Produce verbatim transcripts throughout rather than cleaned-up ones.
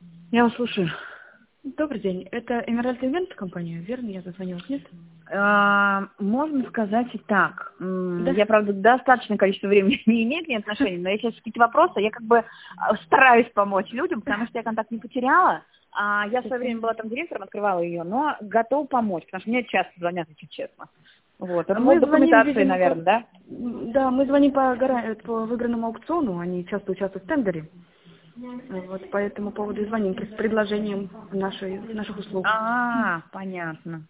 Я вас слушаю. Добрый день. Это Эмеральд Ивент компания, верно? Я зазвонилась, нет? А, можно сказать и так. Да. Я, правда, достаточное количество времени не имею к ней отношения, но если есть какие-то вопросы, я как бы стараюсь помочь людям, потому что я контакт не потеряла. А я в свое время была там директором, открывала ее, но готова помочь, потому что мне часто звонят, если честно. Вот. Это Мы вот документации, звоним, видимо, наверное, да? Да, мы звоним по, гора- по выигранному аукциону, они часто участвуют в тендере. Вот по этому поводу и звоним с предложением нашей, наших услуг. А, понятно.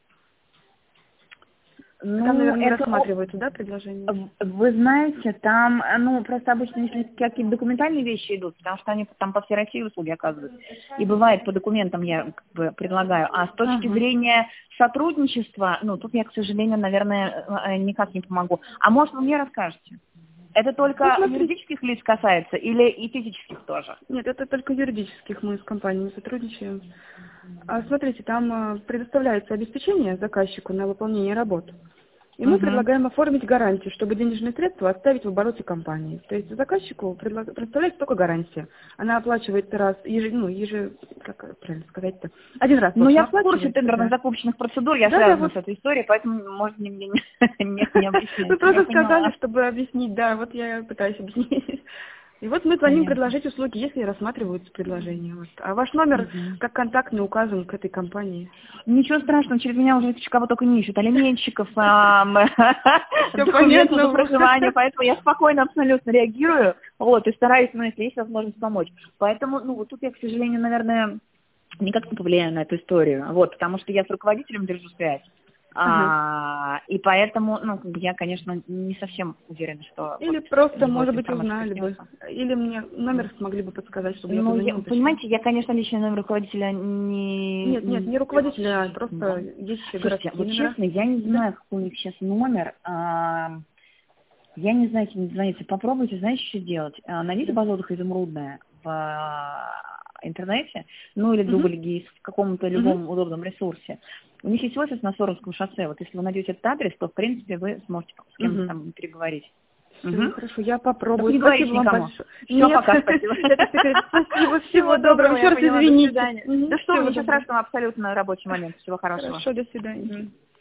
Там, Ну, наверное, не это... рассматриваются, да, предложения? Вы знаете, там, ну, просто обычно, если какие-то документальные вещи идут, потому что они там по всей России услуги оказывают, и бывает по документам я как бы предлагаю, а с точки Ага. зрения сотрудничества, ну, тут я, к сожалению, наверное, никак не помогу. А может, вы мне расскажете? Это только Ну, смотрите. юридических лиц касается или и физических тоже? Нет, это только юридических мы с компаниями сотрудничаем. А смотрите, там а, предоставляется обеспечение заказчику на выполнение работ. И мы Угу. предлагаем оформить гарантию, чтобы денежные средства оставить в обороте компании. То есть заказчику предлаг- представляется только гарантия. Она оплачивается раз, еже, ну, еже, как правильно сказать-то, один раз, в Ну, общем, я в курсе оплачивается, тендерных да. закупочных процедур, я Да, да, связана вот. с этой историей, поэтому, может, мне не, не, не Вы объясняете. Я просто сказали, поняла. чтобы объяснить, да, вот я пытаюсь объяснить. И вот мы звоним Понятно. предложить услуги, если рассматриваются предложения. Вот. А ваш номер Мгм. как контактный указан к этой компании. Ничего страшного, через меня уже кого только не ищут, алименщиков, ам, Все документов на понятно. проживание, поэтому я спокойно абсолютно реагирую, вот, и стараюсь, ну, если есть возможность помочь. Поэтому, ну, вот тут я, к сожалению, наверное, никак не повлияю на эту историю, вот, потому что я с руководителем держу связь, Ага. а, и поэтому, ну, как бы я, конечно, не совсем уверена, что вот Или просто, его эта может быть, информация узнали бы. коснется. Или мне номер смогли бы подсказать, чтобы я Ну, я, позвонила уточнила. понимаете, я, конечно, личный номер руководителя не... Нет, нет, не руководителя, а просто Да. действующие Слушайте, городские вот номера. честно, я не Да. знаю, какой у них сейчас номер. а, Я не знаю, если не звоните. Попробуйте, знаете, что делать? А, Найдите Да. базу отдыха «Изумрудная» в а, интернете, ну или Угу. Дубль ГИС в каком-то Угу. любом удобном ресурсе. У них есть офис на Соровском шоссе. Вот если вы найдете этот адрес, то, в принципе, вы сможете с кем-то Угу. там переговорить. Все, Угу. хорошо, я Только попробую. не говорите Спасибо вам никому. большое. Все, Нет, пока, спасибо. это секрет. Спасибо, всего Всего доброго. доброго, Еще я раз поняла, до извините. свидания. Мгм. Да что вы, Всего ничего доброго. страшного, абсолютно рабочий момент. Всего хорошего. Хорошо, до свидания. Мгм.